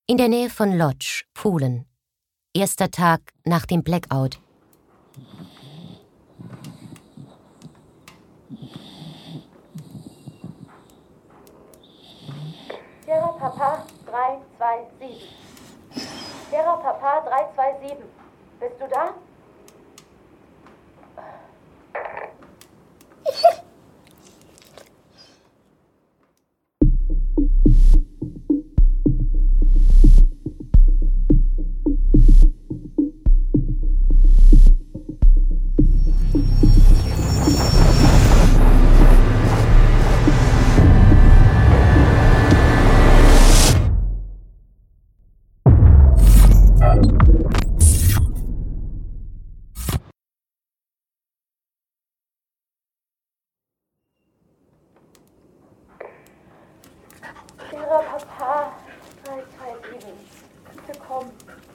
In der Nähe von Lodz, Polen. Erster Tag nach dem Blackout. Sierra Papa 327. Sierra Papa 327. Bist du da? Sierra Papa 327. Bitte komm.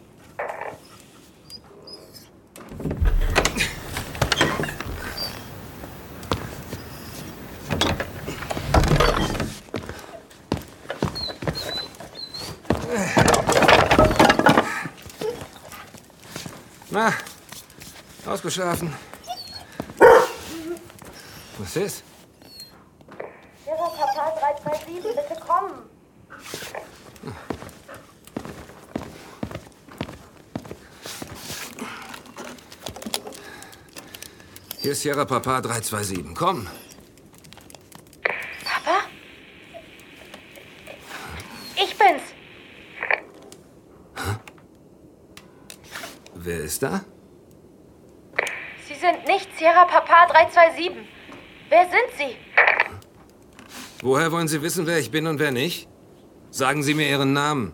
Na, ausgeschlafen. Was ist? Sierra Papa 327, bitte komm. Hier ist Sierra Papa 327. Komm. Papa? Ich bin's. Wer ist da? Sie sind nicht Sierra Papa 327. Wer sind Sie? Woher wollen Sie wissen, wer ich bin und wer nicht? Sagen Sie mir Ihren Namen.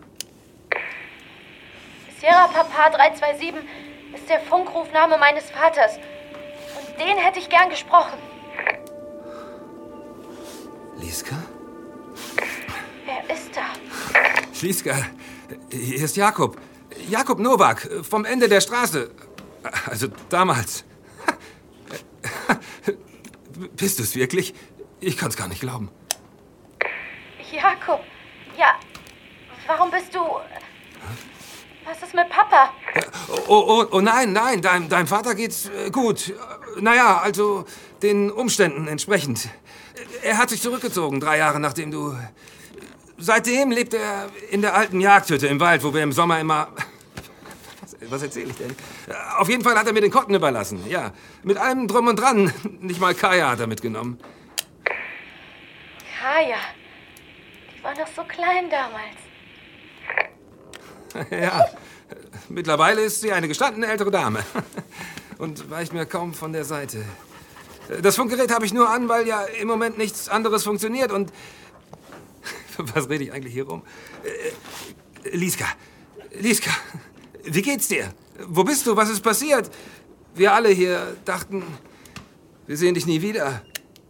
Sierra Papa 327 ist der Funkrufname meines Vaters. Und den hätte ich gern gesprochen. Liska? Wer ist da? Liska, hier ist Jakob. Jakob Nowak, vom Ende der Straße. Also damals. Bist du es wirklich? Ich kann's gar nicht glauben. Jakob, ja, warum bist du... Was ist mit Papa? Oh nein, deinem Vater geht's gut. Naja, also den Umständen entsprechend. Er hat sich zurückgezogen, 3 Jahre nachdem du... Seitdem lebt er in der alten Jagdhütte im Wald, wo wir im Sommer immer... Was erzähle ich denn? Auf jeden Fall hat er mir den Kotten überlassen, ja. Mit allem Drum und Dran. Nicht mal Kaya hat er mitgenommen. Kaya, die war noch so klein damals. Ja, mittlerweile ist sie eine gestandene ältere Dame. Und weicht mir kaum von der Seite. Das Funkgerät habe ich nur an, weil ja im Moment nichts anderes funktioniert und... Was rede ich eigentlich hier rum? Liska, wie geht's dir? Wo bist du? Was ist passiert? Wir alle hier dachten, wir sehen dich nie wieder.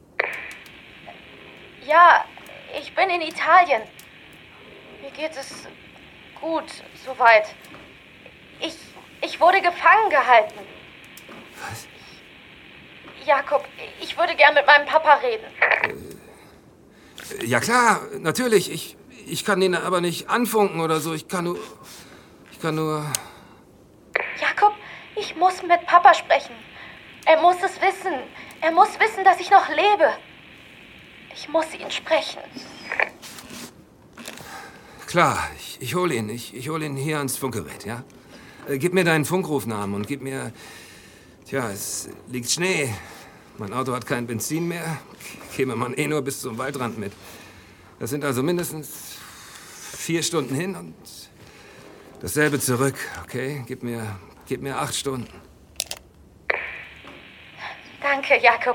Ja, ich bin in Italien. Mir geht es gut, soweit. Ich wurde gefangen gehalten. Was? Jakob, ich würde gern mit meinem Papa reden. Ja klar, natürlich. Ich kann ihn aber nicht anfunken oder so. Ich kann nur... Jakob, ich muss mit Papa sprechen. Er muss es wissen. Er muss wissen, dass ich noch lebe. Ich muss ihn sprechen. Klar, ich hol ihn. Ich hol ihn hier ans Funkgerät, ja? Gib mir deinen Funkrufnamen und gib mir... Tja, es liegt Schnee. Mein Auto hat kein Benzin mehr. Käme man eh nur bis zum Waldrand mit. Das sind also mindestens 4 Stunden hin und dasselbe zurück, okay? Gib mir 8 Stunden. Danke, Jakob.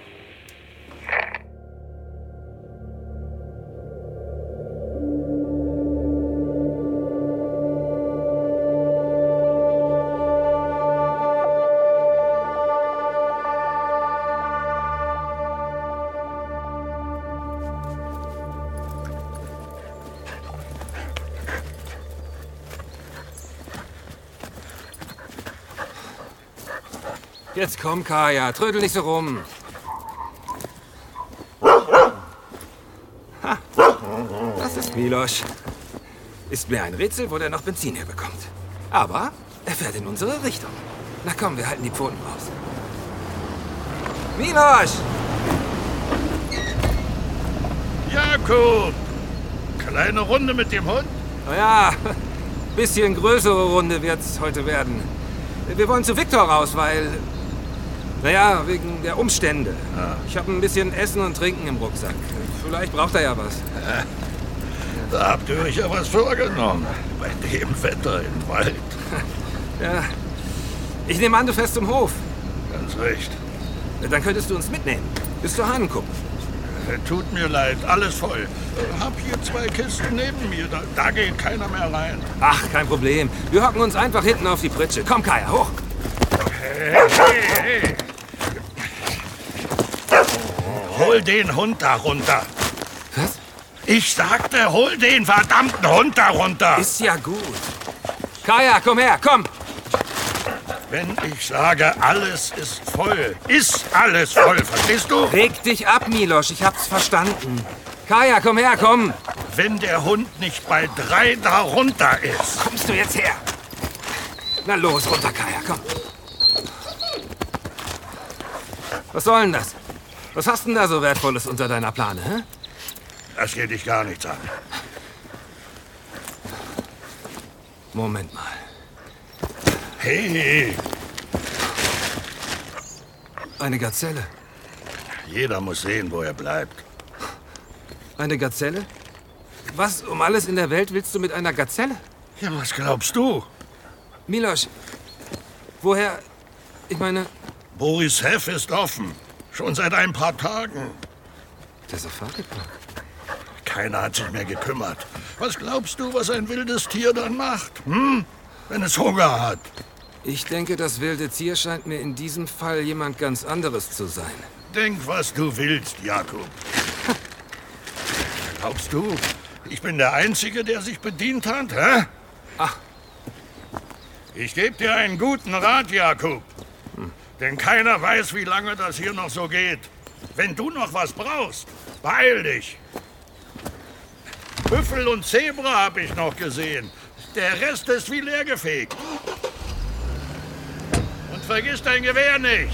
Jetzt komm, Kaya, trödel nicht so rum. Ha, das ist Miloš. Ist mir ein Rätsel, wo der noch Benzin herbekommt. Aber er fährt in unsere Richtung. Na komm, wir halten die Pfoten raus. Milosch! Jakob! Kleine Runde mit dem Hund? Naja, bisschen größere Runde wird's heute werden. Wir wollen zu Viktor raus, weil... Naja, wegen der Umstände. Ja. Ich habe ein bisschen Essen und Trinken im Rucksack. Vielleicht braucht er ja was. Da habt ihr euch ja was vorgenommen. Bei dem Wetter im Wald. Ja, ich nehme an, du fährst zum Hof. Ganz recht. Dann könntest du uns mitnehmen. Bis zur Hahnenkuppe. Tut mir leid, alles voll. Hab hier 2 Kisten neben mir. Da geht keiner mehr rein. Ach, kein Problem. Wir hocken uns einfach hinten auf die Pritsche. Komm, Kaya, hoch. Hey. Hol den Hund da runter. Was? Ich sagte, hol den verdammten Hund da runter. Ist ja gut. Kaya, komm her, komm. Wenn ich sage, alles ist alles voll, verstehst du? Reg dich ab, Milosch, ich hab's verstanden. Kaya, komm her, komm. Wenn der Hund nicht bei 3 da runter ist. Kommst du jetzt her? Na los, runter, Kaya, komm. Was soll denn das? Was hast denn da so Wertvolles unter deiner Plane, hä? Das geht dich gar nichts an. Moment mal. Hey, Eine Gazelle. jeder muss sehen, wo er bleibt. Eine Gazelle? Was um alles in der Welt willst du mit einer Gazelle? Ja, was glaubst du? Milosch, woher... Ich meine, Boris Heff ist offen. Schon seit ein paar Tagen. der Safari-Park. Keiner hat sich mehr gekümmert. Was glaubst du, was ein wildes Tier dann macht? Wenn es Hunger hat. Ich denke, das wilde Tier scheint mir in diesem Fall jemand ganz anderes zu sein. Denk, was du willst, Jakob. Glaubst du, ich bin der Einzige, der sich bedient hat, hä? Ach. Ich gebe dir einen guten Rat, Jakob. Denn keiner weiß, wie lange das hier noch so geht. Wenn du noch was brauchst, beeil dich. Büffel und Zebra habe ich noch gesehen. Der Rest ist wie leergefegt. Und vergiss dein Gewehr nicht.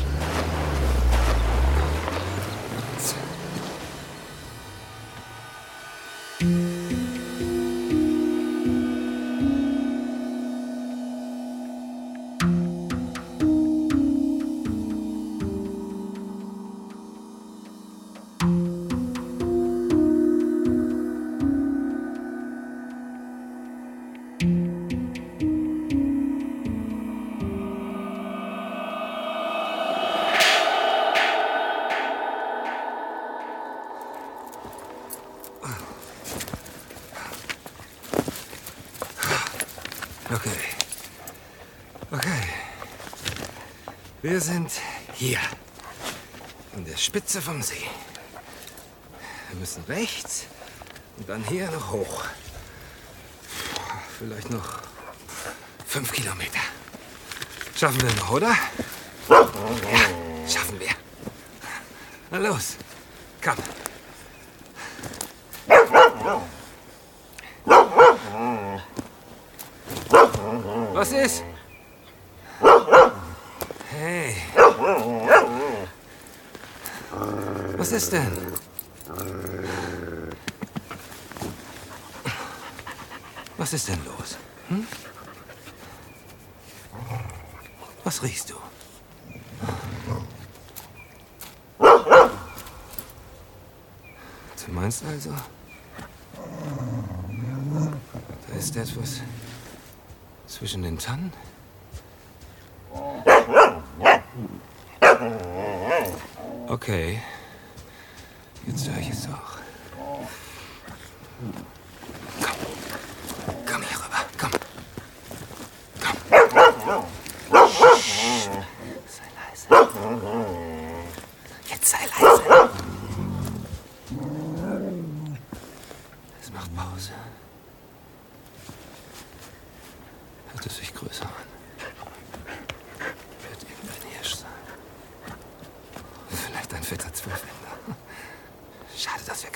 Okay. Wir sind hier. An der Spitze vom See. Wir müssen rechts und dann hier noch hoch. Vielleicht noch 5 Kilometer. Schaffen wir noch, oder? Ja, schaffen wir. Na los, komm. Was ist? Hey. Was ist denn? Was ist denn los? Hm? Was riechst du? Du meinst also, da ist etwas zwischen den Tannen? Okay. Jetzt höre ich es auch. Komm. Komm hier rüber. Komm. Komm. Sei leise. Jetzt sei leise. Es macht Pause. Hört es sich größer an. Wird irgendein Hirsch sein. Vielleicht ein fetter Zwölfender. Schade, dass wir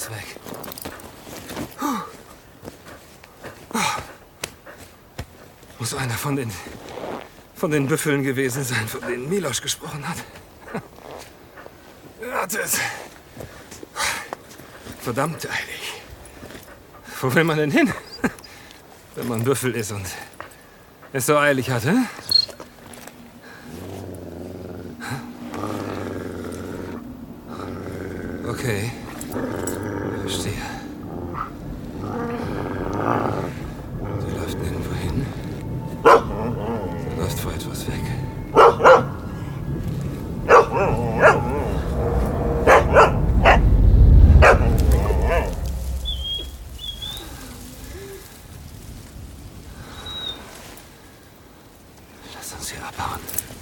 ist weg. Muss einer von den Büffeln gewesen sein, von denen Miloš gesprochen hat. Er hatte es verdammt eilig. Wo will man denn hin, wenn man Büffel ist und es so eilig hat, hä? Okay, verstehe. Sie läuft nirgendwo hin. Sie läuft vor etwas weg. Lass uns hier abhauen.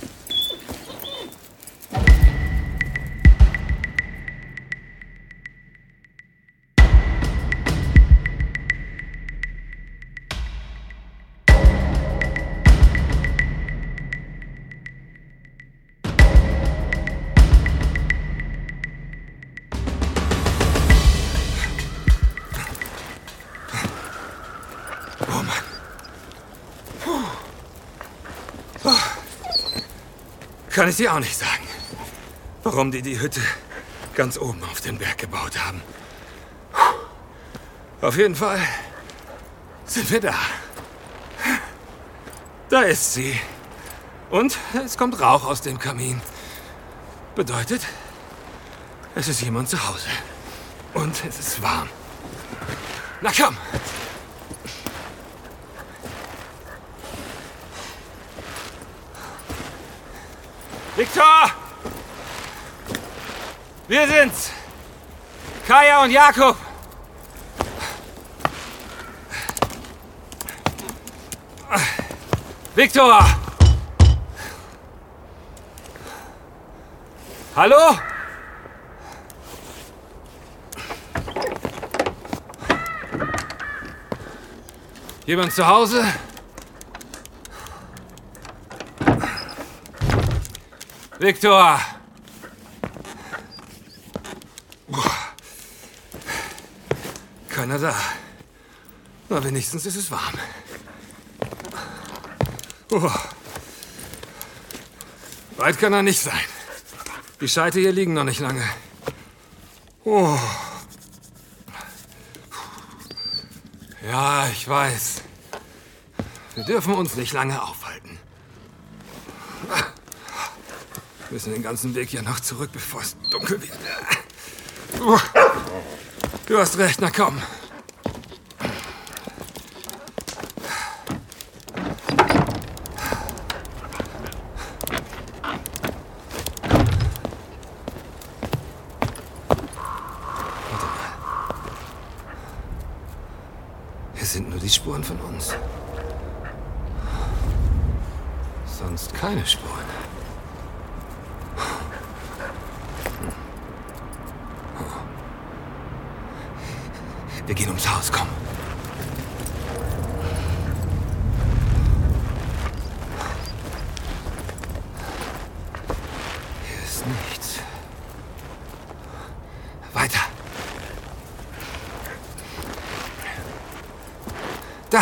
Kann ich dir auch nicht sagen, warum die Hütte ganz oben auf den Berg gebaut haben. Auf jeden Fall sind wir da. Da ist sie. Und es kommt Rauch aus dem Kamin. Bedeutet, es ist jemand zu Hause. Und es ist warm. Na komm! Viktor! Wir sind's! Kaya und Jakub! Viktor! Hallo? Jemand zu Hause? Viktor! Keiner da. Na, wenigstens ist es warm. Weit kann er nicht sein. Die Scheite hier liegen noch nicht lange. Ja, ich weiß. Wir dürfen uns nicht lange aufhalten. Wir müssen den ganzen Weg hier noch zurück, bevor es dunkel wird. Du hast recht, na komm. Hier sind nur die Spuren von uns. Sonst keine Spuren. Wir gehen ums Haus, komm. Hier ist nichts. Weiter. Da.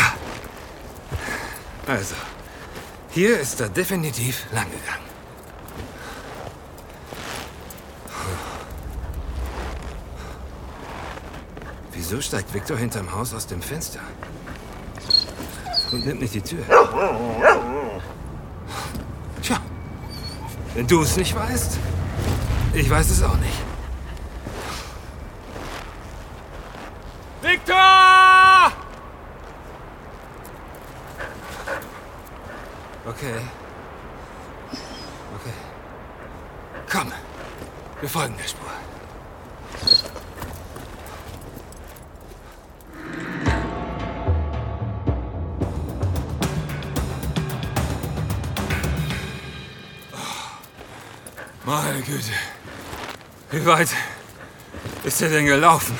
Also, hier ist er definitiv lang gegangen. Wieso steigt Viktor hinterm Haus aus dem Fenster? Und nimmt nicht die Tür. Tja, wenn du es nicht weißt, ich weiß es auch nicht. Viktor! Okay. Okay. Komm, wir folgen der Spur. Meine Güte. Wie weit ist er denn gelaufen?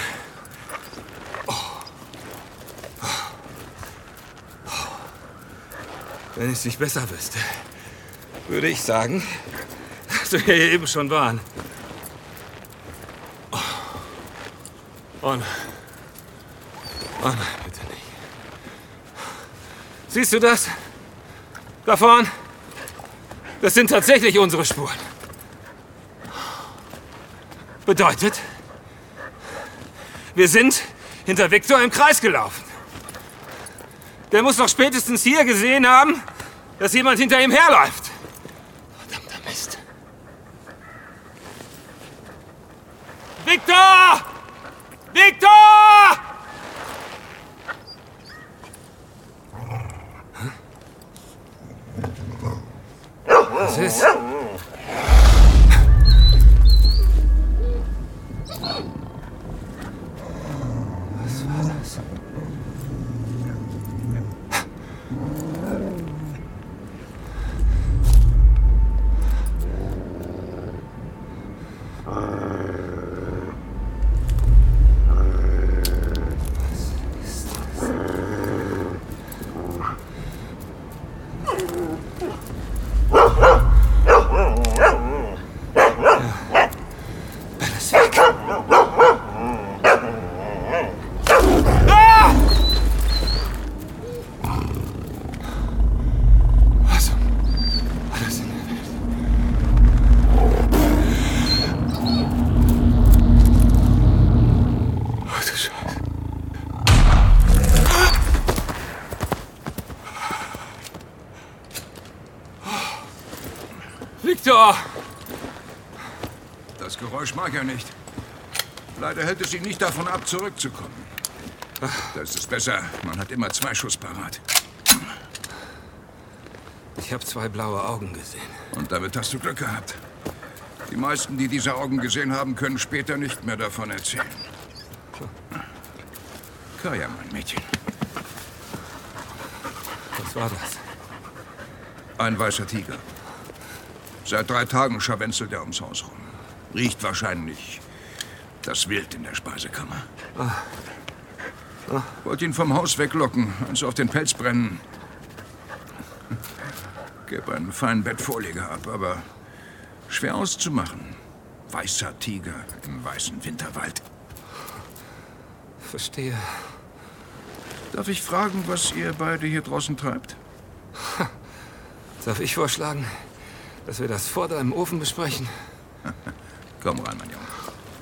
Wenn ich es nicht besser wüsste, würde ich sagen, dass wir hier eben schon waren. Oh nein. Oh nein, bitte nicht. Siehst du das? Da vorn? Das sind tatsächlich unsere Spuren. Bedeutet, wir sind hinter Viktor im Kreis gelaufen. Der muss doch spätestens hier gesehen haben, dass jemand hinter ihm herläuft. Verdammter Mist. Viktor! Viktor! Was ist? Was war das? Viktor! Das Geräusch mag er nicht. Leider hält es ihn nicht davon ab, zurückzukommen. Das ist besser. Man hat immer 2 Schuss parat. Ich habe 2 blaue Augen gesehen. Und damit hast du Glück gehabt. Die meisten, die diese Augen gesehen haben, können später nicht mehr davon erzählen. Kaya, mein Mädchen. Was war das? Ein weißer Tiger. Seit 3 Tagen scharwenzelt er ums Haus rum. Riecht wahrscheinlich das Wild in der Speisekammer. Wollte ihn vom Haus weglocken, also auf den Pelz brennen. Gäb einen feinen Bettvorleger ab, aber schwer auszumachen. Weißer Tiger im weißen Winterwald. Verstehe. Darf ich fragen, was ihr beide hier draußen treibt? Darf ich vorschlagen, dass wir das vor deinem Ofen besprechen? Komm rein, mein Junge.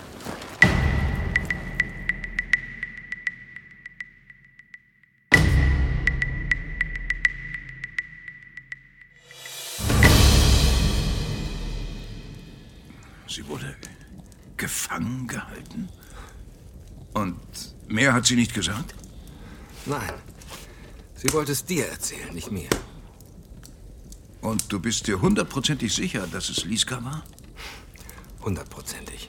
Sie wurde gefangen gehalten? Und mehr hat sie nicht gesagt? Nein. Sie wollte es dir erzählen, nicht mir. Und du bist dir 100%ig sicher, dass es Liska war? 100%ig.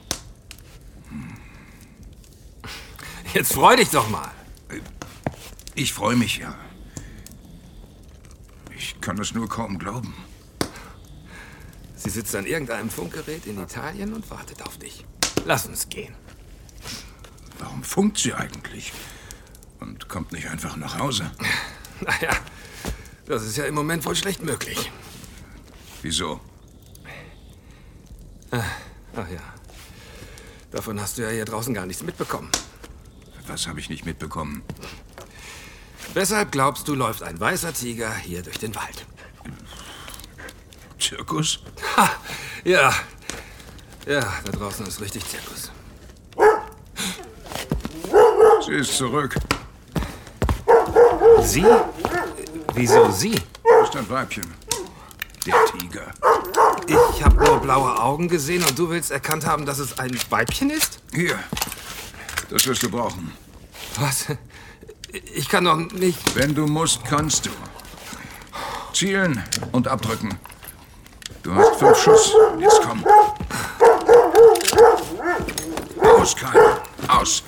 Jetzt freu dich doch mal. Ich freue mich, ja. Ich kann es nur kaum glauben. Sie sitzt an irgendeinem Funkgerät in Italien und wartet auf dich. Lass uns gehen. Warum funkt sie eigentlich? Und kommt nicht einfach nach Hause? Naja, das ist ja im Moment wohl schlecht möglich. Wieso? Ach ja. Davon hast du ja hier draußen gar nichts mitbekommen. Was habe ich nicht mitbekommen? Weshalb glaubst du, läuft ein weißer Tiger hier durch den Wald? Zirkus? Ha, ja. Ja, da draußen ist richtig Zirkus. Sie ist zurück. Sie? Wieso sie? Das ist ein Weibchen. Der Tiger. Ich habe nur blaue Augen gesehen und du willst erkannt haben, dass es ein Weibchen ist? Hier. Das wirst du brauchen. Was? Ich kann doch nicht... Wenn du musst, kannst du. Zielen und abdrücken. Du hast 5 Schuss. Jetzt komm. Aus, Kai. Aus.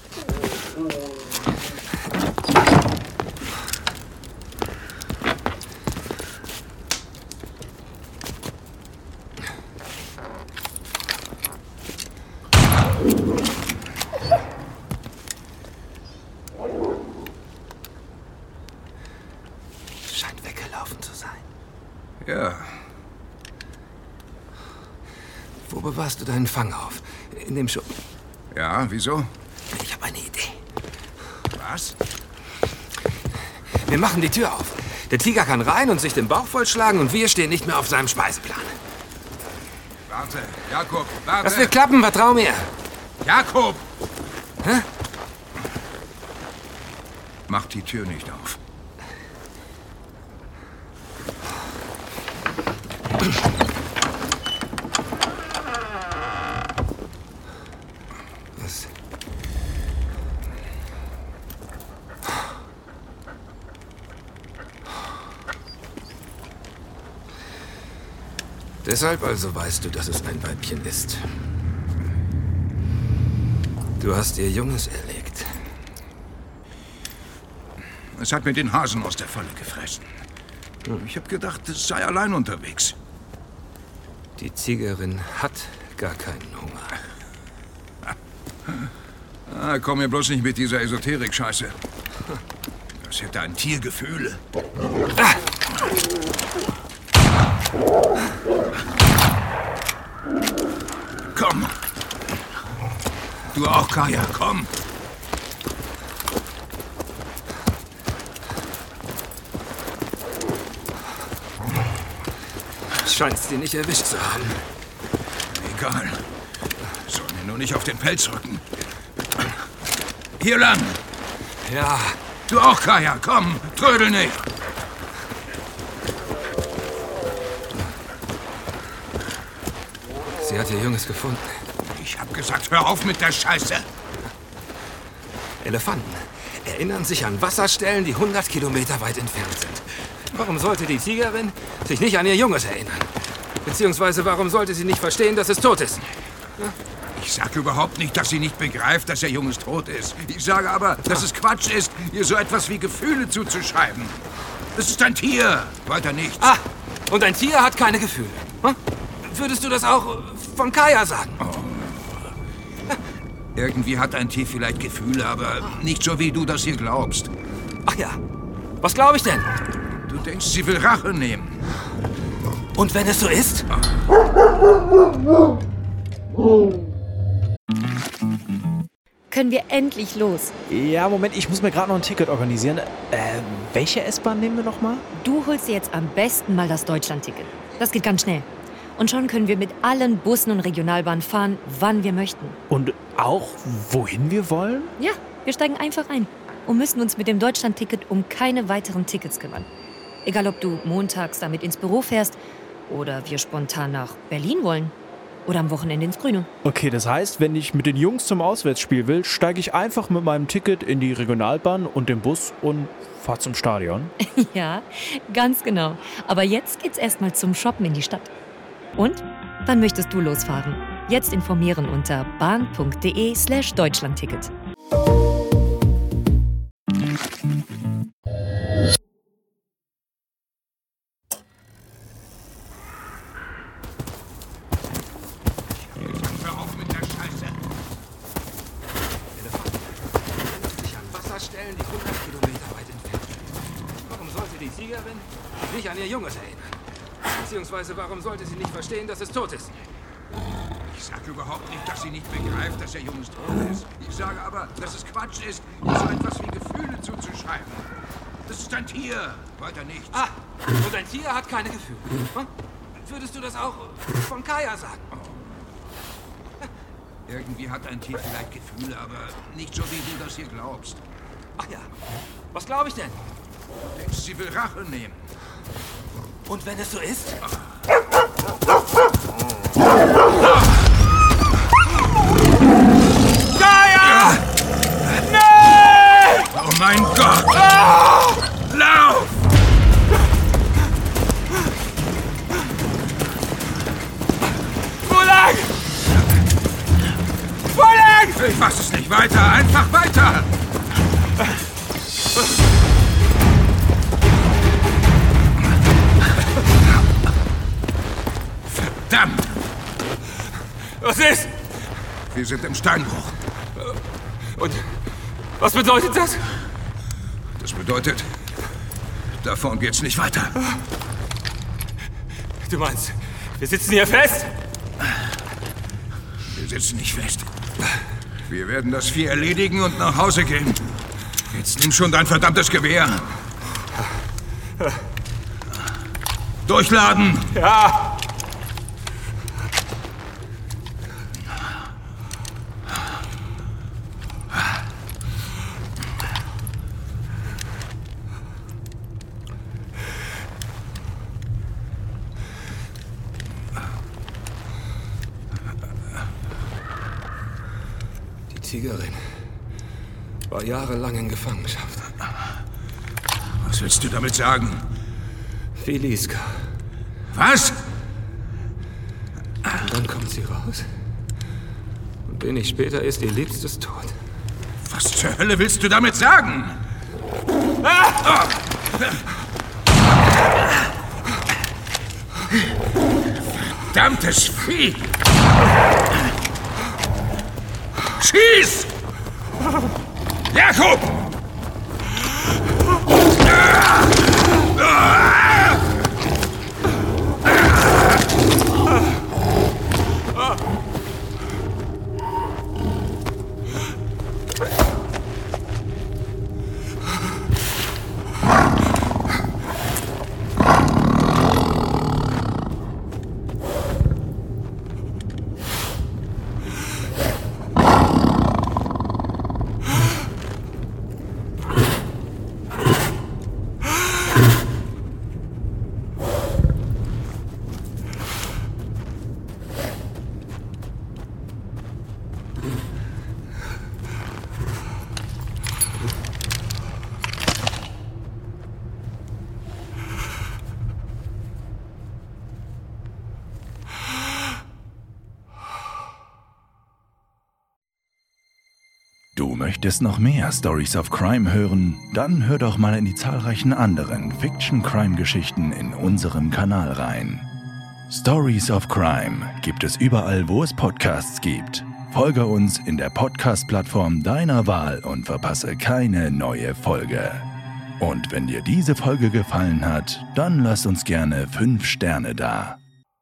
Scheint weggelaufen zu sein. Ja. Wo bewahrst du deinen Fang auf? In dem Schuppen. Ja, wieso? Ich habe eine Idee. Was? Wir machen die Tür auf. Der Tiger kann rein und sich den Bauch vollschlagen und wir stehen nicht mehr auf seinem Speiseplan. Warte, Jakob, warte. Das wird klappen, vertrau mir. Jakob! Hä? Mach die Tür nicht auf. Was? Deshalb also weißt du, dass es ein Weibchen ist. Du hast ihr Junges erlegt. Es hat mir den Hasen aus der Falle gefressen. Ich habe gedacht, es sei allein unterwegs. Die Tigerin hat gar keinen Hunger. Komm mir bloß nicht mit dieser Esoterik-Scheiße. Das hätte ein Tier Gefühle. Komm. Du auch, Kaya, komm. Scheinst sie nicht erwischt zu haben. Egal. Soll mir nur nicht auf den Pelz rücken. Hier lang. Ja, Du auch, Kaya, komm. Trödel nicht. sie hat ihr Junges gefunden. Ich hab gesagt, hör auf mit der Scheiße. Elefanten erinnern sich an Wasserstellen, die 100 Kilometer weit entfernt sind. Warum sollte die Tigerin sich nicht an ihr Junges erinnern? Beziehungsweise warum sollte sie nicht verstehen, dass es tot ist? Ich sage überhaupt nicht, dass sie nicht begreift, dass ihr Junges tot ist. Ich sage aber, dass es Quatsch ist, ihr so etwas wie Gefühle zuzuschreiben. Es ist ein Tier, weiter nichts. Ah, und ein Tier hat keine Gefühle. Hm? Würdest du das auch von Kaya sagen? Irgendwie hat ein Tier vielleicht Gefühle, aber nicht so, wie du das hier glaubst. Ach ja, was glaube ich denn? Du denkst, sie will Rache nehmen. Und wenn es so ist? Können wir endlich los? Ja, Moment, ich muss mir gerade noch ein Ticket organisieren. Welche S-Bahn nehmen wir nochmal? Du holst dir jetzt am besten mal das Deutschland-Ticket. Das geht ganz schnell. Und schon können wir mit allen Bussen und Regionalbahnen fahren, wann wir möchten. Und auch, wohin wir wollen? Ja, wir steigen einfach ein und müssen uns mit dem Deutschland-Ticket um keine weiteren Tickets kümmern. Egal, ob du montags damit ins Büro fährst oder wir spontan nach Berlin wollen oder am Wochenende ins Grüne. Okay, das heißt, wenn ich mit den Jungs zum Auswärtsspiel will, steige ich einfach mit meinem Ticket in die Regionalbahn und den Bus und fahre zum Stadion. Ja, ganz genau. Aber jetzt geht's erstmal zum Shoppen in die Stadt. Und? Wann möchtest du losfahren? Jetzt informieren unter bahn.de/Deutschlandticket. Hör auf mit der Scheiße. Elefanten erinnern sich an Wasserstellen, die 100 Kilometer weit entfernt sind. Warum sollte die Tigerin sich nicht an ihr Junges erinnern? Beziehungsweise warum sollte sie nicht verstehen, dass es tot ist? Ich sage überhaupt nicht, dass sie nicht begreift, dass ihr Junges tot ist. Ich sage aber, dass es Quatsch ist, ihr so etwas wie Gefühle zuzuschreiben. Das ist ein Tier, weiter nichts. Ah, und ein Tier hat keine Gefühle. Hm? Würdest du das auch von Kaya sagen? Irgendwie hat ein Tier vielleicht Gefühle, aber nicht so, wie du das hier glaubst. Ach ja, was glaube ich denn? Du denkst, sie will Rache nehmen. Und wenn es so ist? Kaya! Nein! Oh mein Gott! Lauf! Wo lang? Wo lang? Ich fass es nicht weiter, einfach weiter! Verdammt! Was ist? Wir sind im Steinbruch. Und was bedeutet das? Das bedeutet, da vorn geht's nicht weiter. Du meinst, wir sitzen hier fest? Wir sitzen nicht fest. Wir werden das Vieh erledigen und nach Hause gehen. Jetzt nimm schon dein verdammtes Gewehr. Durchladen! Ja! Die Tigerin war jahrelang in Gefangenschaft. Was willst du damit sagen? Filiska. Was? Und dann kommt sie raus. Und wenig später ist ihr Liebstes tot. Was zur Hölle willst du damit sagen? Verdammtes Vieh! Schieß! Jakob! Du möchtest noch mehr Stories of Crime hören? Dann hör doch mal in die zahlreichen anderen Fiction-Crime-Geschichten in unserem Kanal rein. Stories of Crime gibt es überall, wo es Podcasts gibt. Folge uns in der Podcast-Plattform deiner Wahl und verpasse keine neue Folge. Und wenn dir diese Folge gefallen hat, dann lass uns gerne 5 Sterne da.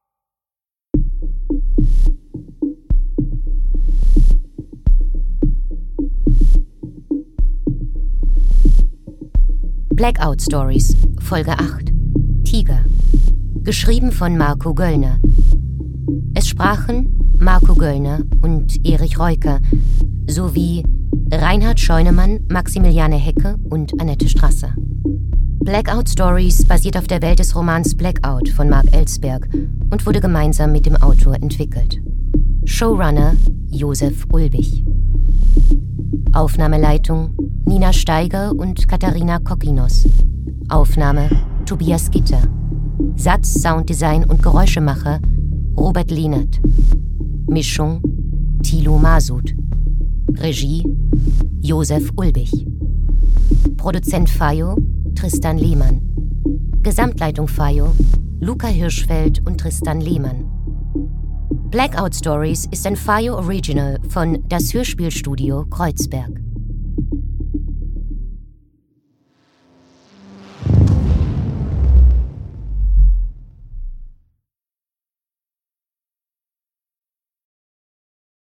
Blackout Stories, Folge 8. Tiger. Geschrieben von Marco Göllner. Es sprachen Marco Göllner und Erich Reuker sowie Reinhard Scheunemann, Maximiliane Hecke und Annette Strasser. Blackout Stories basiert auf der Welt des Romans Blackout von Mark Ellsberg und wurde gemeinsam mit dem Autor entwickelt. Showrunner Josef Ulbich. Aufnahmeleitung Nina Steiger und Katharina Kokinos. Aufnahme Tobias Gitter. Satz, Sounddesign und Geräuschemacher Robert Lehnert. Mischung Thilo Masud. Regie Josef Ulbich. Produzent Fayo Tristan Lehmann. Gesamtleitung Fayo Luca Hirschfeld und Tristan Lehmann. Blackout Stories ist ein Fayo Original von Das Hörspielstudio Kreuzberg.